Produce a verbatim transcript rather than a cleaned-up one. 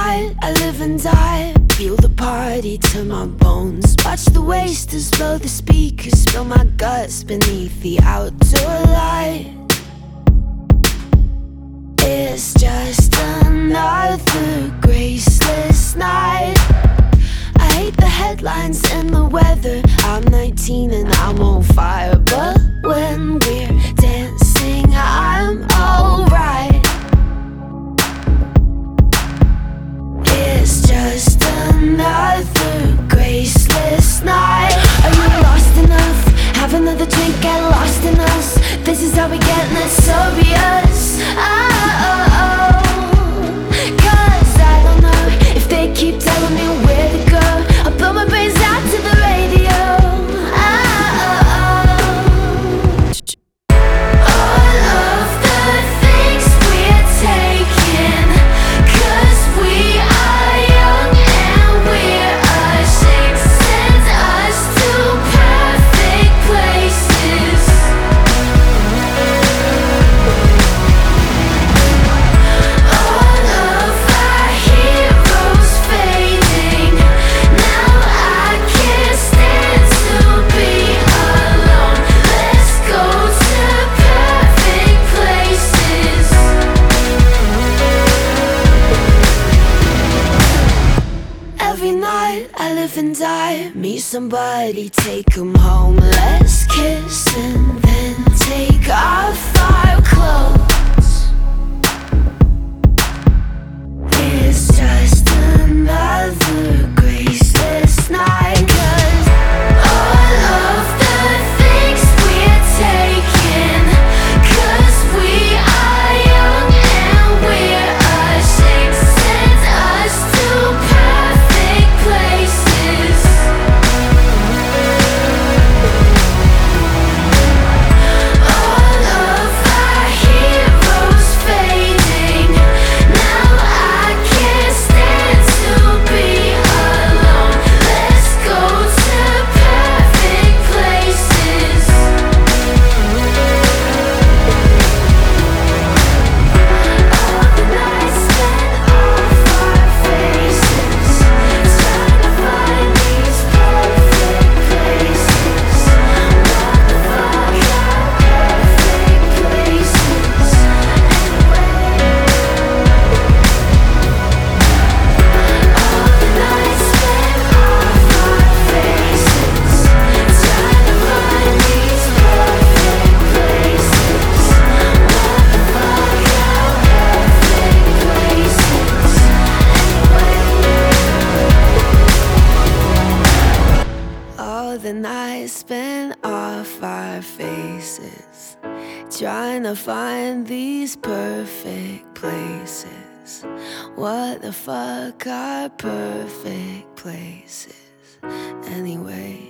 night I live and die, feel the party to my bones. Watch the wasters blow the speakers, spill my guts beneath the outdoor light. It's just another graceless night. I hate the headlines and the weather. I'm nineteen and I'm on fire, but when we're dancing I'm alright. It's just another graceless night. Are you lost enough? Have another drink, get lost in us. This is how we get, and it's obvious. Oh, oh, oh. Cause I don't know if they keep telling me where to go. I'll blow my brains out to the radio. Oh, oh, oh. All of the things we're taking, cause we are young and we're ashamed. Send us to perfect places. All of our heroes fading. Now I can't stand to be alone. Let's go to perfect places. Every night I live and die, meet somebody, take 'em home. Let's kiss and then take off our clothes. It's just another graceless night. Cause all of the things we're taking, cause we are young and we're ashamed. Send us to perfect places. All of our heroes fading. Now I can't stand to be alone. Let's go to perfect places. All the nights spent off our faces, trying to find these perfect places. What the fuck are perfect places anyway? All the nights spent off our faces, trying to find these perfect places. What the fuck are perfect places anyway? All the nights spent off our faces, trying to find these perfect places. What the fuck are perfect places anyway?